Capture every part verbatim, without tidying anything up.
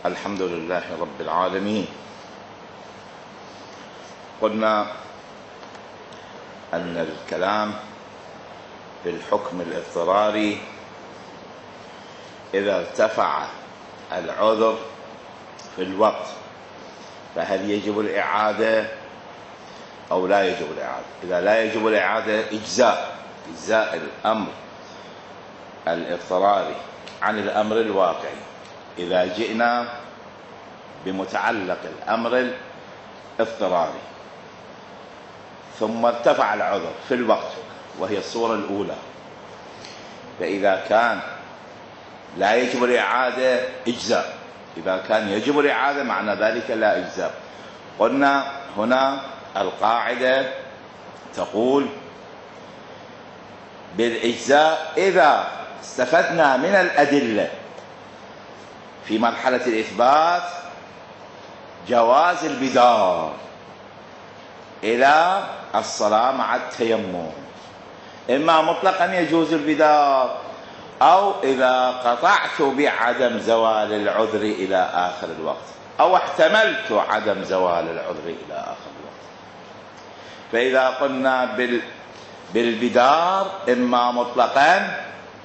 الحمد لله رب العالمين. قلنا أن الكلام في الحكم الاضطراري إذا ارتفع العذر في الوقت فهل يجب الإعادة أو لا يجب الإعادة؟ إذا لا يجب الإعادة إجزاء إجزاء الأمر الاضطراري عن الأمر الواقعي. إذا جئنا بمتعلق الأمر الاضطراري ثم ارتفع العذر في الوقت وهي الصورة الأولى، فإذا كان لا يجب الإعادة إجزاء، إذا كان يجب الإعادة معنى ذلك لا إجزاء. قلنا هنا القاعدة تقول بالإجزاء إذا استفدنا من الأدلة في مرحلة الإثبات جواز البدار إلى الصلاة مع التيمم، إما مطلقا يجوز البدار أو إذا قطعت بعدم زوال العذر إلى آخر الوقت أو احتملت عدم زوال العذر إلى آخر الوقت. فإذا قلنا بال بالبدار إما مطلقا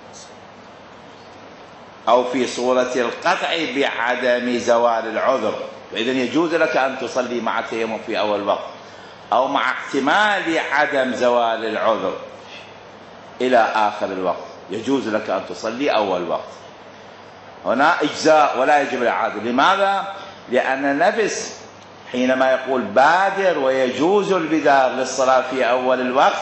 أو في صورة القطع بعدم زوال العذر، فإذا يجوز لك أن تصلي مع التيمم في أول وقت أو مع احتمال عدم زوال العذر إلى آخر الوقت، يجوز لك أن تصلي أول وقت. هنا إجزاء ولا يجب الإعادة. لماذا؟ لأن النفس حينما يقول بادر ويجوز البدار للصلاة في أول الوقت،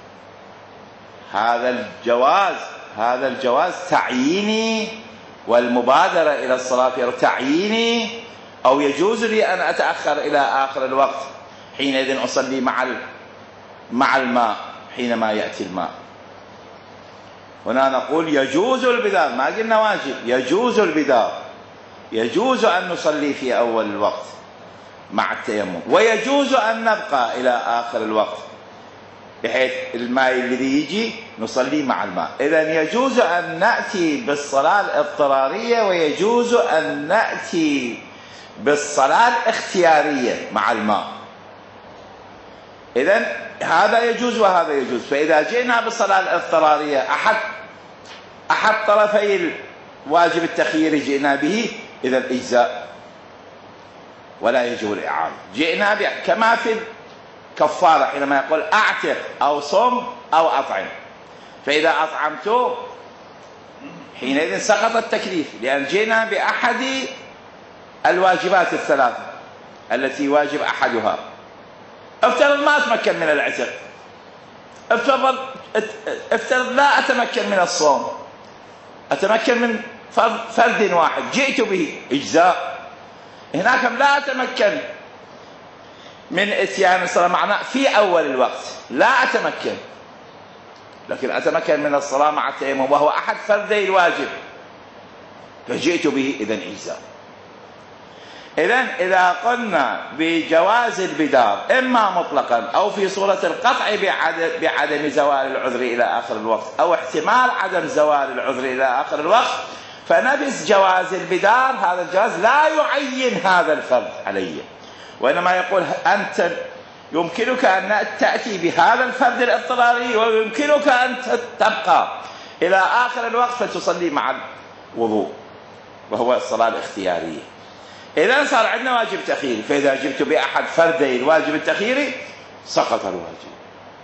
هذا الجواز هذا الجواز تعييني، والمبادرة إلى الصلاة في تعييني، أو يجوز لي أن أتأخر إلى آخر الوقت حينئذ أصلي مع مع الماء حينما يأتي الماء. هنا نقول يجوز البدار، ما قلنا واجب، يجوز البدار، يجوز أن نصلي في أول الوقت مع التيمم، ويجوز أن نبقى إلى آخر الوقت بحيث الماء الذي يجي نصلي مع الماء. إذن يجوز أن نأتي بالصلاة الاضطرارية ويجوز أن نأتي بالصلاة الاختيارية مع الماء. إذن هذا يجوز وهذا يجوز. فإذا جئنا بالصلاة الاضطرارية أحد أحد طرفي الواجب التخييري جئنا به، إذن إجزاء ولا يجب الإعادة. جئنا به كما في كفارة حينما يقول أعتق أو صم أو أطعم، فإذا أطعمت حينئذ سقط التكليف، لأن جئنا بأحد الواجبات الثلاثة التي واجب أحدها. افترض ما أتمكن من العتق، افترض افترض لا أتمكن من الصوم، أتمكن من فرد واحد جئت به، إجزاء. هناك لا أتمكن من اتيان الصلاة معنا في أول الوقت، لا أتمكن، لكن أتمكن من الصلاة مع التيمم وهو أحد فردي الواجب فجئت به، إذن إجزاء. إذن إذا قلنا بجواز البدار إما مطلقا أو في صورة القطع بعدم زوال العذر إلى آخر الوقت أو احتمال عدم زوال العذر إلى آخر الوقت، فنبس جواز البدار، هذا الجواز لا يعين هذا الفرد عليه، وإنما يقول أنت يمكنك أن تأتي بهذا الفرد الاضطراري ويمكنك أن تبقى إلى آخر الوقت فتصلي مع الوضوء وهو الصلاة الاختيارية. إذا صار عندنا واجب تخييري، فإذا جبت بأحد فردي الواجب التخييري سقط الواجب.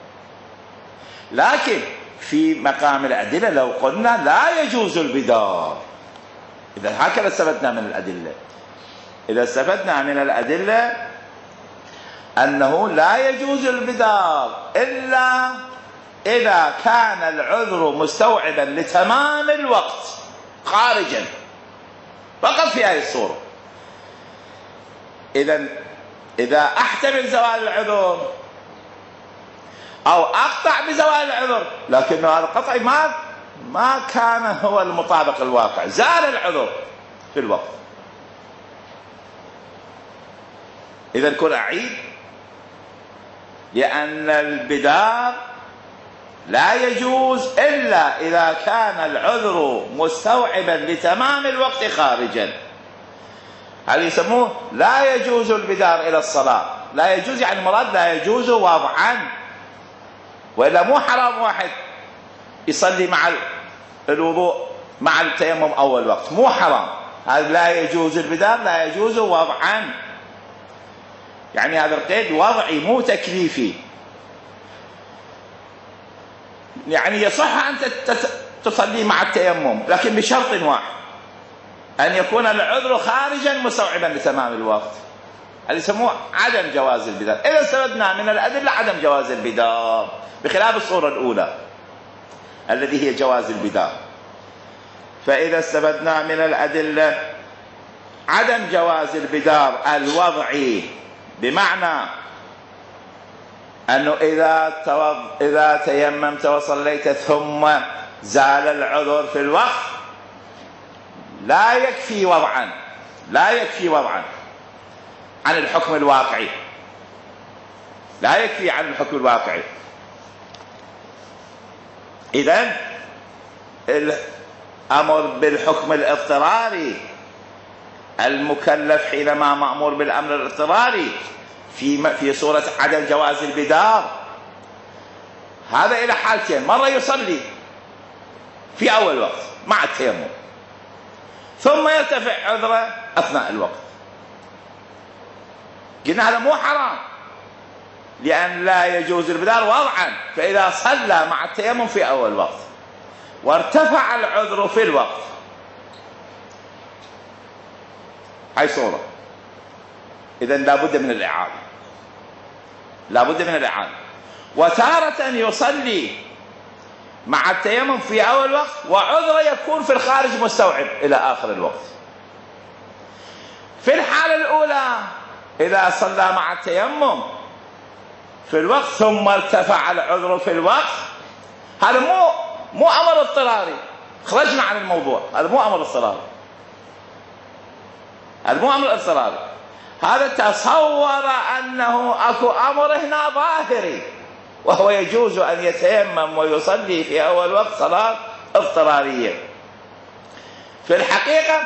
لكن في مقام الأدلة لو قلنا لا يجوز البدار، إذا هكذا استفدنا من الأدلة، إذا استفدنا من الأدلة أنه لا يجوز البدار إلا إذا كان العذر مستوعبا لتمام الوقت خارجا، فقط في هذه الصورة. إذا إذا أحتمل زوال العذر أو أقطع بزوال العذر، لكن هذا القطع ما ما كان هو المطابق الواقع، زال العذر في الوقت. إذا كن أعيد، لأن البدار لا يجوز إلا إذا كان العذر مستوعبا لتمام الوقت خارجا. هذا يسموه لا يجوز البدار إلى الصلاة. لا يجوز يعني مراد لا يجوز وضعا، وإلا مو حرام واحد يصلي مع الوضوء مع التيمم أول وقت، مو حرام. هذا لا يجوز البدار، لا يجوز وضعا، يعني هذا القيد وضعي مو تكليفي. يعني يصح أن تصلي مع التيمم لكن بشرط واحد، أن يكون العذر خارجا مستوعبا لتمام الوقت. هذا يسموه عدم جواز البدار. إذا استفدنا من الأدلة عدم جواز البدار، بخلاف الصورة الأولى الذي هي جواز البدار. فإذا استفدنا من الأدلة عدم جواز البدار الوضعي، بمعنى أنه إذا إذا تيممت وصليت ثم زال العذر في الوقت لا يكفي وضعا، لا يكفي وضعا عن الحكم الواقعي، لا يكفي عن الحكم الواقعي. إذن الأمر بالحكم الاضطراري، المكلف حينما مأمور بالأمر الاضطراري في في صورة عدم جواز البدار، هذا إلى حالتين: مرة يصلي في أول وقت مع التيمم، ثم يرتفع عذره أثناء الوقت. قلنا هذا مو حرام، لأن لا يجوز البدار وضعا. فإذا صلى مع التيمم في أول وقت وارتفع العذر في الوقت، هاي صورة، إذن لا بد من الإعادة، لا بد من الإعادة. وتارة يصلي مع التيمم في أول وقت وعذره يكون في الخارج مستوعب إلى آخر الوقت. في الحالة الأولى إذا صلى مع التيمم في الوقت ثم ارتفع العذر في الوقت، هذا مو مو أمر اضطراري، خرجنا عن الموضوع، هذا مو أمر اضطراري، هذا مو أمر اضطراري، هذا تصور أنه أكو أمر هنا ظاهري، وهو يجوز أن يتيمم ويصلي في أول وقت صلاة اضطرارية. في الحقيقة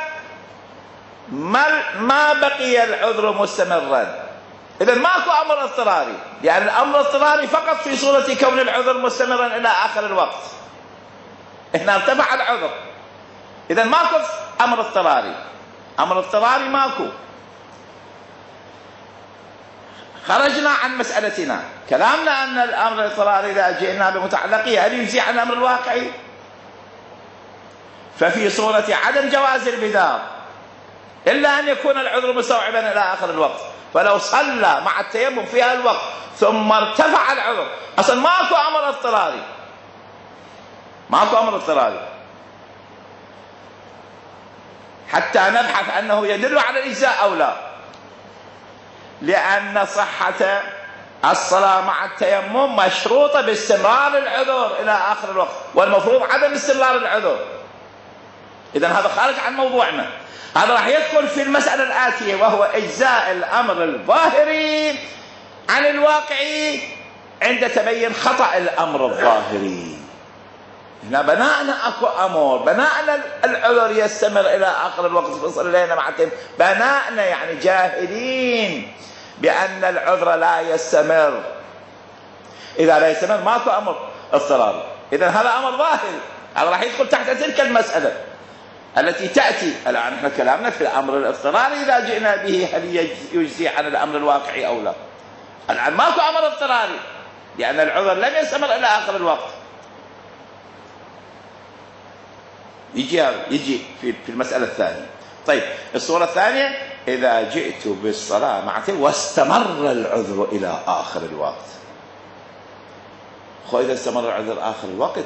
ما ما بقي العذر مستمرا، إذن ماكو أمر اضطراري، يعني الأمر الاضطراري فقط في صورة كون العذر مستمرا إلى آخر الوقت. هنا ارتفع العذر، إذن ماكو أمر اضطراري، أمر اضطراري ماكو. خرجنا عن مسألتنا، كلامنا أن الأمر الاضطراري إذا جئنا بمتعلقه هل يجزي عن الأمر الواقعي؟ ففي صورة عدم جواز البدار إلا أن يكون العذر مستوعبا إلى آخر الوقت، فلو صلى مع التيمم في هذا الوقت ثم ارتفع العذر، أصلا ماكو أمر اضطراري، ماكو أمر اضطراري، حتى نبحث أنه يدل على الإجزاء أو لا. لأن صحة الصلاة مع التيمم مشروطة باستمرار العذر إلى آخر الوقت، والمفروض عدم استمرار العذر. إذن هذا خارج عن موضوعنا، هذا راح يدخل في المسألة الآتية، وهو إجزاء الأمر الظاهري عن الواقعي عند تبين خطأ الأمر الظاهري. هنا بناءنا أكو أمر، بناءنا العذر يستمر إلى آخر الوقت فصلينا مع التيمم، بناءنا يعني جاهلين بأن العذر لا يستمر. إذا لا يستمر ماكو أمر اضطراري، إذن هذا أمر ظاهري، هذا راح يدخل تحت تلك المسألة التي تأتي. الآن احنا كلامنا في الأمر الاضطراري إذا جئنا به هل يجزي عن الأمر الواقعي أو لا. الآن ماكو أمر اضطراري لأن العذر لم يستمر إلى آخر الوقت. يجي يجي في في المسألة الثانية. طيب الصورة الثانية: إذا جئت بالصلاة مع واستمر العذر إلى آخر الوقت. خو إذا استمر العذر آخر الوقت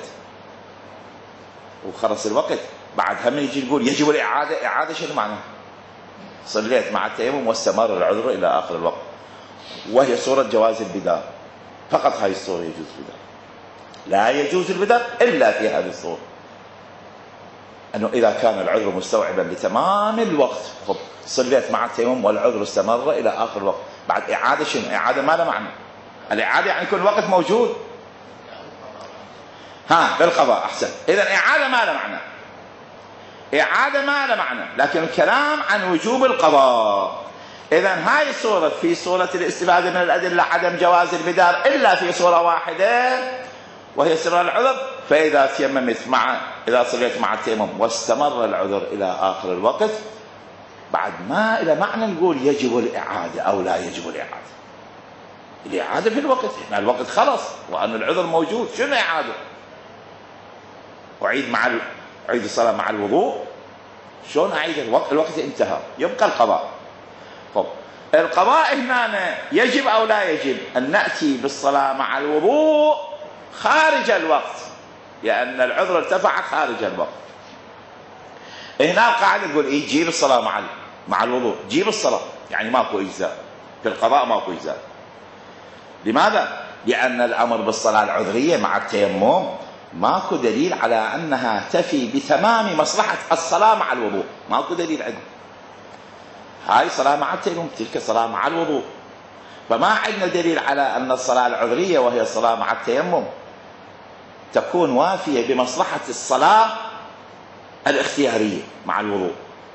وخلص الوقت، بعد هم يجي يقول يجب الإعادة. إعادة شنو معناه؟ صليت مع التيمم واستمر العذر إلى آخر الوقت، وهي صورة جواز البدار فقط. هاي الصورة يجوز البدار، لا يجوز البدار إلا في هذه الصورة، أنه إذا كان العذر مستوعبا لتمام الوقت. خب صليت مع التيمم والعذر استمر إلى آخر الوقت، بعد إعادة شنو؟ إعادة ما لها معنى. الإعادة يعني يكون الوقت موجود. ها بالقضاء أحسن. إذا إعادة ما لها معنى. إعادة ما له معنى، لكن الكلام عن وجوب القضاء. إذن هاي الصورة في صورة الاستفادة من الأدلة عدم جواز البدار إلا في صورة واحدة وهي سر العذر. فإذا تيممت مع إذا صليت مع التيمم واستمر العذر إلى آخر الوقت، بعد ما إلى معنى نقول يجب الإعادة أو لا يجب الإعادة. الإعادة في الوقت، إحنا الوقت خلص وأن العذر موجود، شنو إعادة؟ أعيد مع ال... أعيد الصلاة مع الوضوء؟ شلون أعيد الوقت؟ الوقت انتهى، يبقى القضاء. طب القضاء هنا يجب أو لا يجب أن نأتي بالصلاة مع الوضوء خارج الوقت، لأن العذر ارتفع خارج الوقت. هنا القاعدة تقول إيه؟ جيب الصلاة مع مع الوضوء، جيب الصلاة، يعني ماكو إجزاء في القضاء، ماكو إجزاء. لماذا؟ لأن الأمر بالصلاة العذرية مع التيمم ماكو دليل على أنها تفي بتمام مصلحة الصلاة مع الوضوء، ماكو دليل عندنا. هاي صلاة مع التيمم، تلك صلاة مع الوضوء، فما عندنا دليل على أن الصلاة العذرية وهي الصلاة مع التيمم تكون وافية بمصلحة الصلاة الاختيارية مع الوضوء.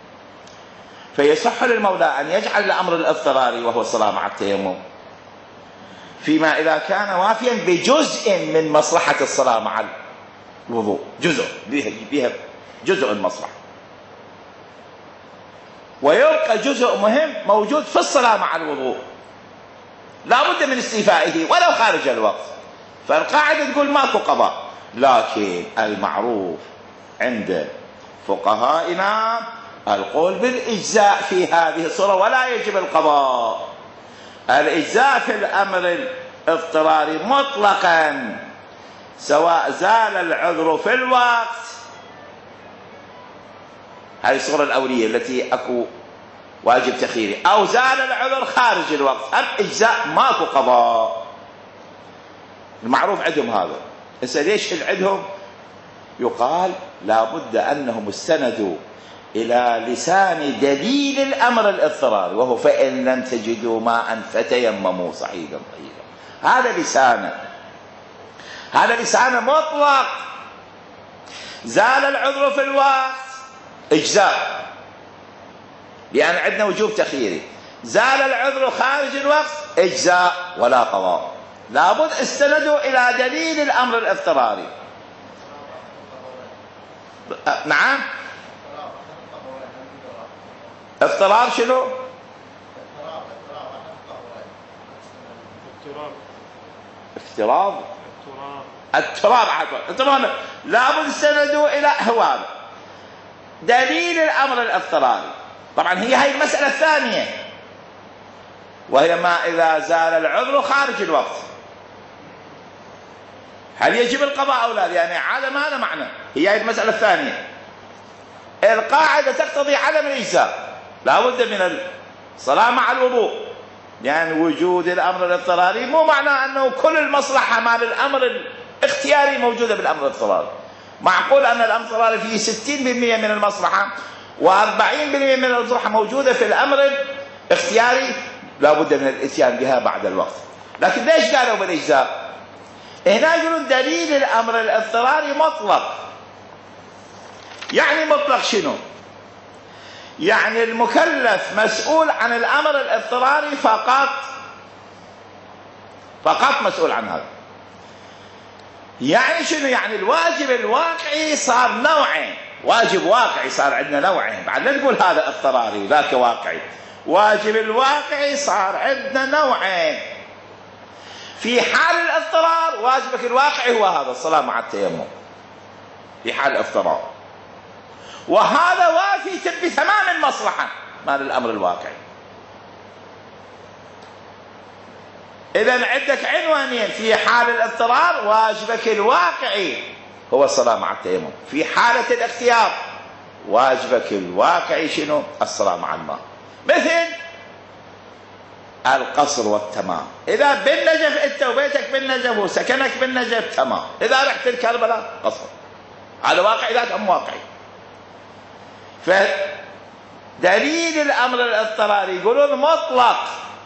فيصح للمولى أن يجعل الأمر الاضطراري وهو الصلاة مع التيمم فيما إذا كان وافيا بجزء من مصلحة الصلاة مع الوضوء، جزء بها جزء المصلحة، ويبقى جزء مهم موجود في الصلاة مع الوضوء لا بد من استيفائه ولو خارج الوقت. فالقاعدة تقول ماكو قضاء، لكن المعروف عند فقهائنا القول بالإجزاء في هذه الصورة ولا يجب القضاء. الإجزاء في الأمر الاضطراري مطلقا سواء زال العذر في الوقت، هذه الصورة الأولية التي أكو واجب تخييري، أو زال العذر خارج الوقت، أم إجزاء ماكو قضاء. المعروف عندهم هذا. هسه ليش عندهم؟ يقال لابد أنهم استندوا إلى لسان دليل الأمر الاضطراري وهو فإن لم تجدوا ماء فتيمموا صعيدا طيبا. هذا لسانه، هذا لسانه مطلق. زال العذر في الوقت إجزاء لأن عندنا وجوب تخييري، زال العذر خارج الوقت إجزاء ولا قضاء. لابد استندوا إلى دليل الأمر الاضطراري. نعم، اضطرار شنو؟ افتراض التراب التراب لابد استندوا إلى هو هذا دليل الأمر الاضطراري. طبعا هي هاي المسألة الثانية وهي ما إذا زال العذر خارج الوقت، هل يجب القضاء أو لا؟ يعني هذا ما له معنى، هي هاي المسألة الثانية. القاعدة تقتضي عدم الإجزاء، لا بد من الصلاة مع الوضوء، لأن يعني وجود الأمر الاضطراري مو معناه أنه كل المصلحة مال الأمر الاختياري موجودة بالأمر الاضطراري. معقول أن الأمر الاضطراري فيه ستين بالمئة من المصلحة وأربعين بالمئة من المصلحة موجودة في الأمر الاختياري، لا بد من الاتيان بها بعد الوقت. لكن ليش قالوا بالإجزاء؟ هنا يقولون دليل الأمر الاضطراري مطلق. يعني مطلق شنو؟ يعني المكلف مسؤول عن الأمر الاضطراري فقط، فقط مسؤول عن هذا. يعني شنو؟ يعني الواجب الواقعي صار نوعين، واجب واقعي صار عندنا نوعين، بعد لا تقول هذا اضطراري وذاك واقعي. واجب الواقعي صار عندنا نوعين. في حال الاضطرار واجبك الواقعي هو هذا الصلاة مع التيمم في حال الاضطرار، وهذا وافي بتمام المصلحة مال الأمر الواقعي. إذن عندك عنوانين، في حال الاضطرار واجبك الواقعي هو الصلاة مع التيمم، في حالة الاختيار واجبك الواقعي شنو؟ الصلاة مع الماء. مثل القصر والتمام، إذا بالنجف أنت وبيتك بالنجف وسكنك بالنجف تمام، إذا رحت الكربلاء قصر، هذا واقعي ذاك أم واقعي؟ فدليل الأمر الاضطراري يقولون مطلق،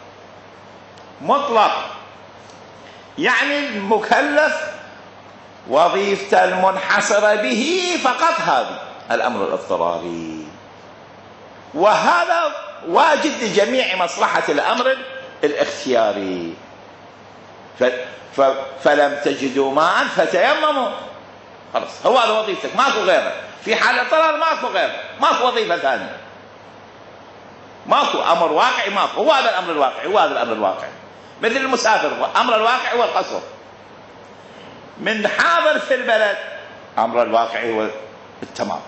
مطلق يعني المكلف وظيفته المنحصرة به فقط هذه، الأمر الاضطراري، وهذا واجد لجميع مصلحة الأمر الاختياري. ف... ف... فلم تجدوا ماء فتيمموا، خلاص هو هذا وظيفتك، ماكو غيره. في حال اضطرار ماكو غيره، ماكو وظيفة ثانية، ماكو أمر واقعي، ماكو. هو هذا الأمر الواقعي، هو هذا الأمر الواقعي. مثل المسافر، أمر الواقعي هو القصر. من حاضر في البلد، أمر الواقعي هو التمام.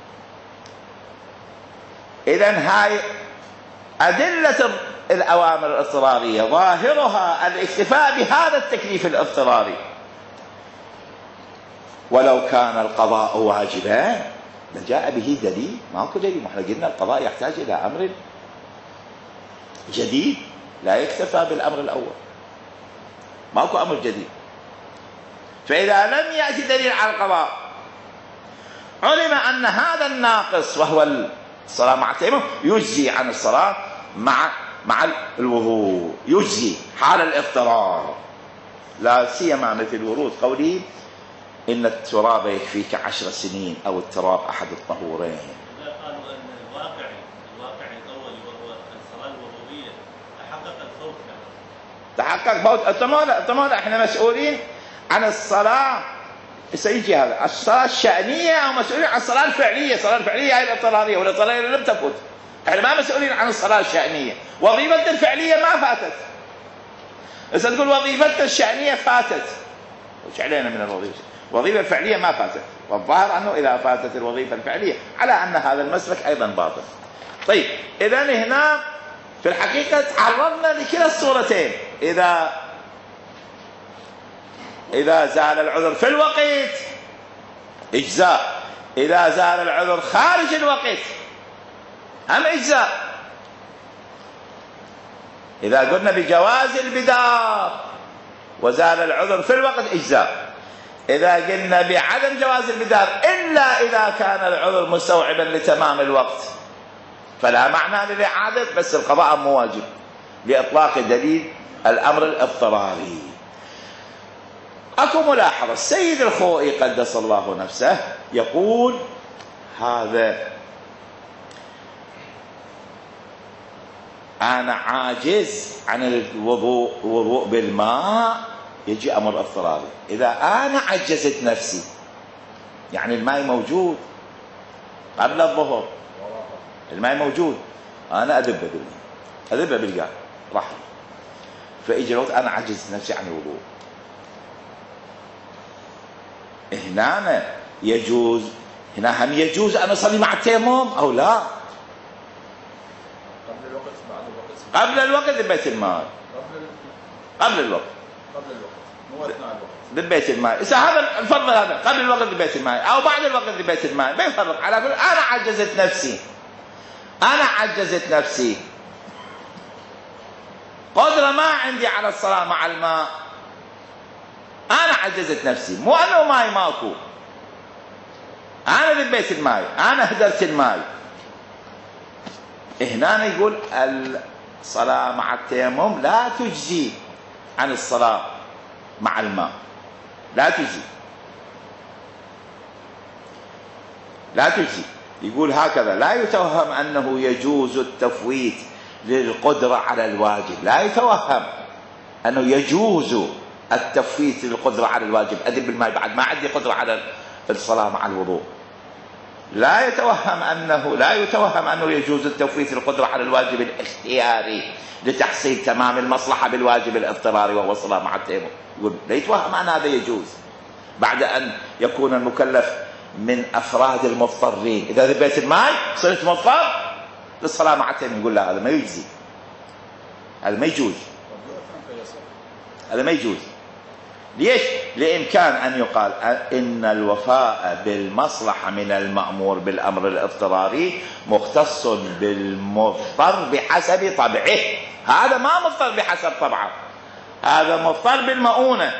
إذن هاي أدلة الأوامر الاضطرارية ظاهرها الاكتفاء بهذا التكليف الاضطراري. ولو كان القضاء واجبا لجاء به دليل، ماكو دليل. احنا قلنا القضاء يحتاج إلى أمر جديد، لا يكتفى بالأمر الأول، ماكو أمر جديد. فإذا لم يأتي دليل على القضاء، علم أن هذا الناقص وهو الصلاة مع التيمم يجزي عن الصلاة مع مع الوضوء، يجزي حال الاضطرار، لا سيما مثل ورود قوله إن التراب يكفيك عشر سنين أو التراب أحد الطهورين. قالوا أن الواقعي الواقعي الأول وهو الصلاة الوضوئية تحقق الفوت فعلا. تحقق فوت. طبعا احنا مسؤولين عن الصلاة، سيجي هذا الصلاة الشأنية أو مسؤولين عن الصلاة الفعلية. الصلاة الفعلية هي الاضطرارية، والاضطرارية لم تفوت. احنا ما مسؤولين عن الصلاة الشأنية. وظيفتنا الفعلية ما فاتت. إذا تقول وظيفتنا الشأنية فاتت، وش علينا من الوظيفة؟ الوظيفة الفعلية ما فاتت، والظاهر أنه إذا فاتت الوظيفة الفعلية على أن هذا المسلك أيضا باطل. طيب إذن هنا في الحقيقة تعرضنا لكلا الصورتين. إذا إذا زال العذر في الوقت إجزاء، إذا زال العذر خارج الوقت أم إجزاء. إذا قلنا بجواز البدار وزال العذر في الوقت إجزاء، إذا قلنا بعدم جواز البدار إلا إذا كان العذر مستوعبا لتمام الوقت فلا معنى للإعادة، بس القضاء مو واجب لإطلاق دليل الأمر الاضطراري. أكو ملاحظة، السيد الخوئي قدس الله نفسه يقول هذا أنا عاجز عن الوضوء الوضوء بالماء، يجي أمر اضطراري. إذا أنا عجزت نفسي، يعني الماء موجود قبل الظهر، الماء موجود، أنا أذبه بالماء، أذبه بالقاع راح، فإجي الوقت أنا عجزت نفسي عن الوضوء، هنا يجوز، هنا هم يجوز أن أصلي مع التيمم أو لا؟ قبل الوقت بعد الوقت؟ قبل الوقت ببيت الماء، قبل الوقت قبل الوقت مو أثناء الوقت ببيت الماء. إذا هذا الفضل هذا قبل الوقت ببيت الماء أو بعد الوقت ببيت الماء ما يفرق. على كل أنا عجزت نفسي، أنا عجزت نفسي، قدرة ما عندي على الصلاة مع الماء، أنا عجزت نفسي، مو أنه ماي ماكو، أنا ذبيت الماء، أنا هدرت الماء. هنا يقول الصلاة مع التيمم لا تجزي عن الصلاة مع الماء، لا تجزي، لا تجزي. يقول هكذا لا يتوهم أنه يجوز التفويت للقدرة على الواجب، لا يتوهم أنه يجوز التفويت للقدرة على الواجب، أدب الماء بعد ما عندي قدرة على الصلاة مع الوضوء. لا يتوهم أنه لا يتوهم أنه يجوز التفويت للقدرة على الواجب الاختياري لتحصيل تمام المصلحة بالواجب الاضطراري وهو الصلاة مع التيمم. يقول لا يتوهم أن هذا يجوز بعد أن يكون المكلف من أفراد المضطرين. إذا ذبيت الماء صرت مضطر للصلاة مع التيمم، يقول لا هذا ما يجزي، هذا ما يجوز، هذا ما يجوز. ليش؟ لإمكان أن يقال إن الوفاء بالمصلحة من المأمور بالأمر الاضطراري مختص بالمضطر بحسب طبعه. هذا ما مضطر بحسب طبعه، هذا مضطر بالمؤونة،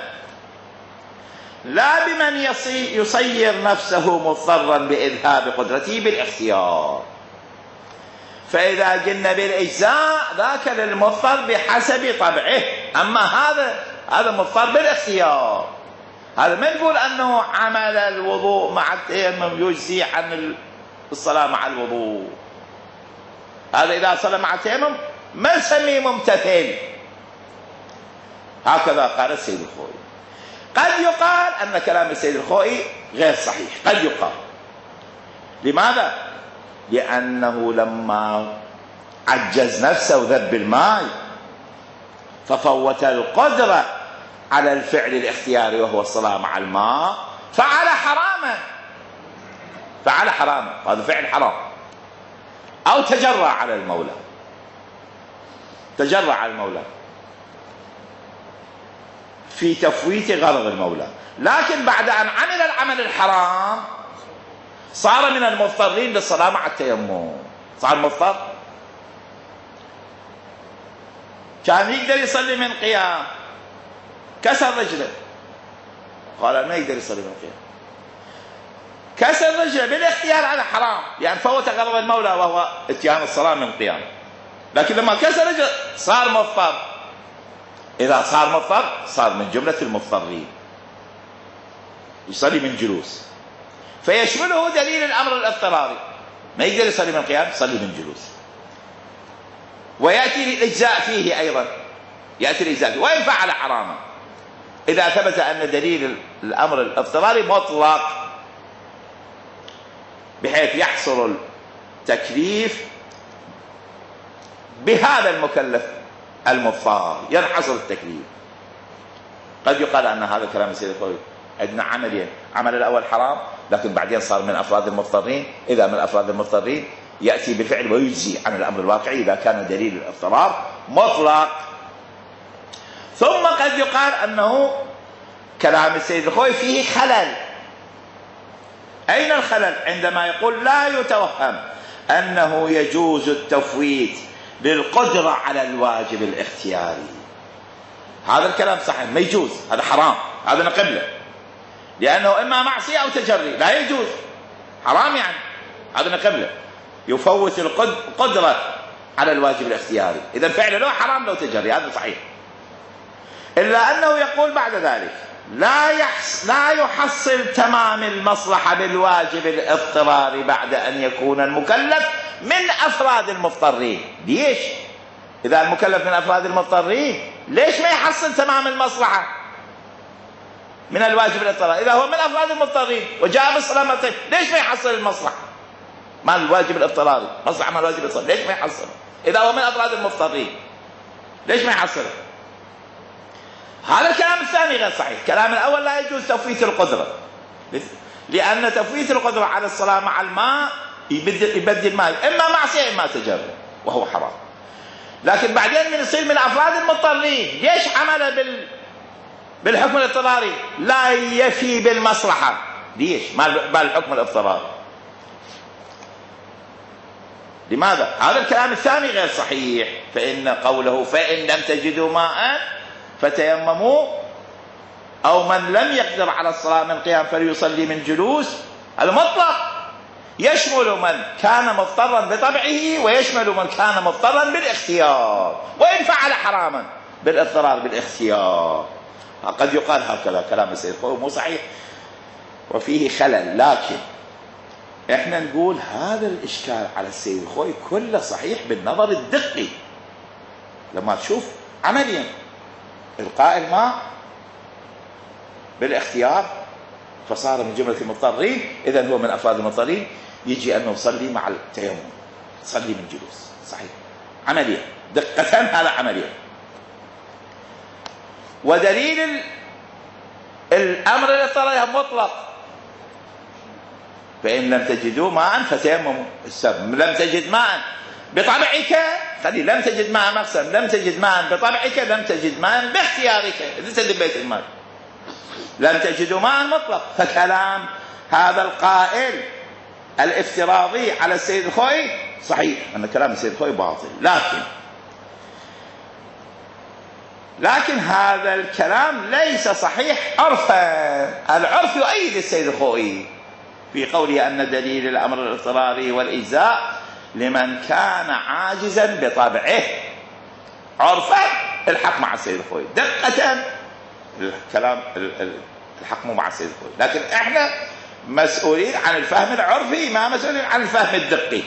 لا بمن يصير نفسه مضطرا بإذهاب قدرته بالاختيار. فإذا قلنا بالإجزاء ذاك للمضطر بحسب طبعه، أما هذا هذا مضطر بالاختيار. هذا ما نقول أنه عمل الوضوء مع التيمم يجزي عن الصلاة مع الوضوء. هذا إذا صلى مع التيمم ما نسميه ممتثل. هكذا قال السيد الخوئي. قد يقال أن كلام السيد الخوئي غير صحيح، قد يقال. لماذا؟ لأنه لما عجز نفسه وذب الماء ففوت القدرة على الفعل الاختياري وهو الصلاة مع الماء، فعل حراما، فعل حراما، هذا فعل حرام. أو تجرى على المولى، تجرى على المولى في تفويت غرض المولى، لكن بعد أن عمل العمل الحرام صار من المضطرين للصلاة مع التيمم. صار مضطر، كان يقدر يصلي من قيام، كسر رجله، قال ما يقدر يصلي من قيام، كسر رجله بالاختيار، هذا حرام يعني فوت غرض المولى وهو اتيان الصلاة من قيام. لكن لما كسر رجله صار مضطر. إذا صار مضطر صار من جملة المضطرين، يصلي من جلوس، فيشمله دليل الأمر الاضطراري. ما يقدر يصلي من قيام، يصلي من جلوس. ويأتي الإجزاء فيه أيضا، يأتي الإجزاء فيه وإن فعل حراما، إذا ثبت أن دليل الأمر الاضطراري مطلق بحيث يحصل التكليف بهذا المكلف المضطر، ينحصر التكليف. قد يقال أن هذا كلام السيد الخوئي عندنا عملين، عمل الأول حرام لكن بعدين صار من أفراد المضطرين. إذا من أفراد المضطرين يأتي بالفعل ويجزي عن الأمر الواقعي إذا كان دليل الاضطرار مطلق. ثم قد يقال أنه كلام السيد الخوئي فيه خلل. أين الخلل؟ عندما يقول لا يتوهم أنه يجوز التفويت للقدرة على الواجب الاختياري. هذا الكلام صحيح، ما يجوز، هذا حرام، هذا نقبله، لأنه إما معصية أو تجري، لا يجوز، حرام يعني، هذا نقبله. يفوت القدرة على الواجب الاختياري، إذا فعله له حرام لو تجري، هذا صحيح. إلا أنه يقول بعد ذلك لا يحص لا يحصل تمام المصلحة بالواجب الاضطراري بعد أن يكون المكلف من أفراد المضطرين. ليش؟ إذا المكلف من أفراد المضطرين ليش ما يحصل تمام المصلحة من الواجب الاضطراري؟ إذا هو من أفراد المضطرين وجاء بالصلاة مرتين، ليش ما يحصل المصلحة مع الواجب الاضطراري؟ مصلحة مع الواجب الاضطراري ليش ما يحصل؟ إذا هو من أفراد المضطرين ليش ما يحصل؟ هذا الكلام الثاني غير صحيح. الكلام الأول لا يجوز تفويت القدرة، لأن تفويت القدرة على الصلاة مع الماء يبدل, يبدل الماء إما معصية إما تجرب وهو حرام. لكن بعدين من يصير من أفراد المضطرين، ليش عمل بال بالحكم الاضطراري لا يفي بالمصلحة؟ ليش ما بالحكم الاضطراري؟ لماذا؟ هذا الكلام الثاني غير صحيح. فإن قوله فإن لم تجدوا ماء فتيمموا، أو من لم يقدر على الصلاة من قيام فليصلي من جلوس، هذا مطلق يشمل من كان مضطرا بطبعه ويشمل من كان مضطرا بالاختيار، وإن فعل حراما بالاضطرار بالاختيار. قد يقال هكذا كلام السيد الخوئي مو صحيح وفيه خلل، لكن احنا نقول هذا الإشكال على السيد الخوئي كله صحيح بالنظر الدقي. لما تشوف عمليا إلقاء الماء بالاختيار فصار من جملة المضطرين، إذن هو من أفراد المضطرين، يجي أنه يصلي مع التيمم، صلي من جلوس، صحيح عمليا دقة، هذا عمليا. ودليل الأمر الاضطراري مطلق، فإن لم تجدوا ماء فتيمموا. لم تجد ماء بطبعك، خلي لم تجد ماء مقسم، لم تجد ماء بطبعك، لم تجد ماء باختيارك، إذا تدب بيت الماء لم تجدوا ماء مطلق. فكلام هذا القائل الافتراضي على السيد الخوئي صحيح أن كلام السيد الخوئي باطل، لكن لكن هذا الكلام ليس صحيح عرفا. العرف يؤيد السيد الخوئي في قوله أن دليل الأمر الاضطراري والإجزاء لمن كان عاجزا بطبعه. عرفا الحق مع السيد الخوئي، دقة الكلام الحق مو مع السيد الخوئي، لكن احنا مسؤولين عن الفهم العرفي، ما مسؤولين عن الفهم الدقي.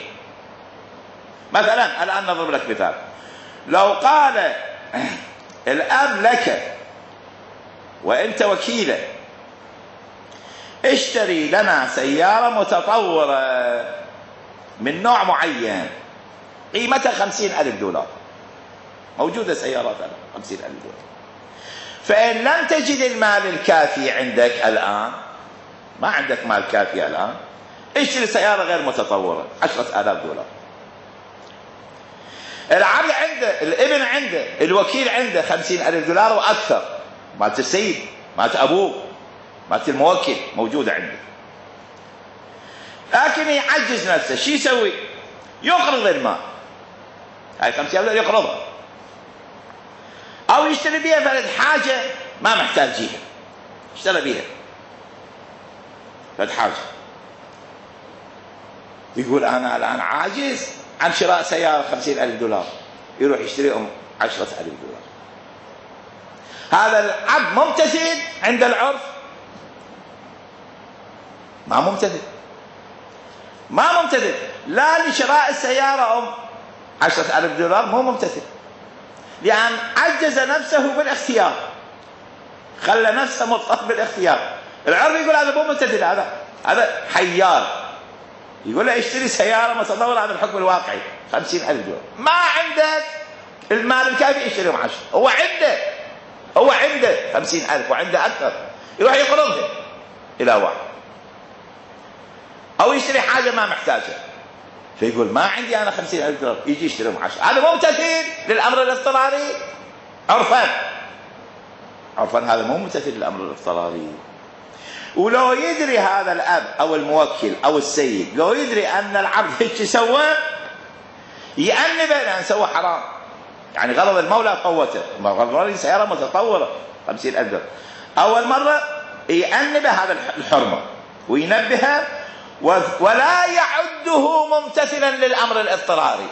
مثلا الآن نضرب لك مثال، لو قال الأب لك وأنت وكيله اشتري لنا سيارة متطورة من نوع معين قيمتها خمسين ألف دولار، موجودة سيارات خمسين ألف دولار، فإن لم تجد المال الكافي عندك الآن، ما عندك مال كافي الآن، اشتري سيارة غير متطورة عشرة آلاف دولار. العبد عنده، الابن عنده، الوكيل عنده خمسين ألف دولار وأكثر، مالت السيد، مالت أبوه، مالت الموكل موجودة عنده، لكن يعجز نفسه. شو يسوي؟ يقرض المال، هاي خمسين ألف دولار يقرضها، أو يشتري بيها فلد حاجة ما محتاجيها، اشترى بيها فلد حاجة، يقول أنا الآن عاجز عن شراء سيارة خمسين ألف دولار، يروح يشتريهم عشرة ألف دولار. هذا العبد ممتثل عند العرف؟ ما ممتثل، ما ممتثل، لا لشراء السيارة أم عشرة ألف دولار، مو ممتثل، لأن عجز نفسه بالاختيار، خلى نفسه مضطر بالاختيار. العرف يقول هذا مو ممتثل، هذا هذا حيار، يقول له اشتري سيارة متطورة على الحكم الواقعي خمسين ألف دولار، ما عندك المال الكافي اشتريهم عشرة، هو عنده هو عنده خمسين ألف وعنده أكثر، يروح يقرضها إلى واحد، أو يشتري حاجة ما محتاجها، فيقول ما عندي أنا خمسين ألف دولار، يجي يشتريهم عشرة. هذا ممتثل للأمر الاضطراري عرفا، عرفا هذا مو ممتثل للأمر الاضطراري. ولو يدري هذا الأب أو الموكل أو السيد، لو يدري أن العبد هيك سوى، يأنبه لأن سوى حرام، يعني غلط المولى فوته، غلط سيارة متطورة خمسين ألف دولار، أول مرة يأنبه هذا الحرمة وينبهه، ولا يعده ممتثلا للأمر الاضطراري.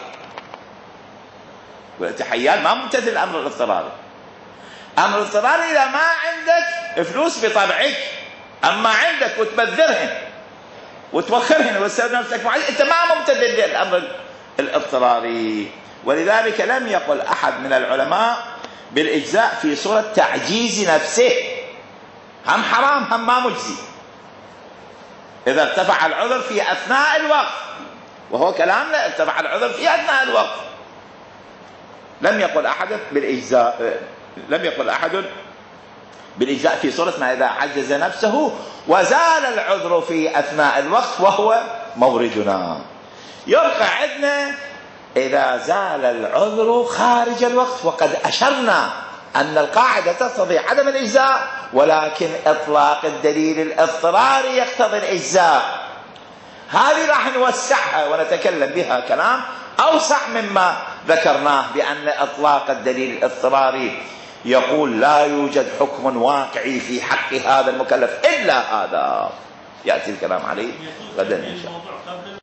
وأنت حيال ما ممتثل للأمر الاضطراري. أمر الاضطراري إذا ما عندك فلوس بطبعك، أما عندك وتبذرهن وتوخرهن وتسوي نفسك معي، أنت ما ممتثل للأمر الاضطراري. ولذلك لم يقل أحد من العلماء بالإجزاء في صورة تعجيز نفسه، هم حرام هم ما مجزي إذا ارتفع العذر في أثناء الوقت، وهو كلامنا ارتفع العذر في أثناء الوقت. لم يقل أحد بالإجزاء، لم يقل أحد بالإجزاء في صورة ما إذا عجز نفسه وزال العذر في أثناء الوقت وهو موردنا. يبقى عندنا إذا زال العذر خارج الوقت، وقد أشرنا أن القاعدة تقتضي عدم الإجزاء، ولكن إطلاق الدليل الاضطراري يقتضي الإجزاء. هذه راح نوسعها ونتكلم بها كلام أوسع مما ذكرناه، بأن إطلاق الدليل الاضطراري يقول لا يوجد حكم واقعي في حق هذا المكلف إلا هذا، يأتي الكلام عليه غدا إن شاء الله.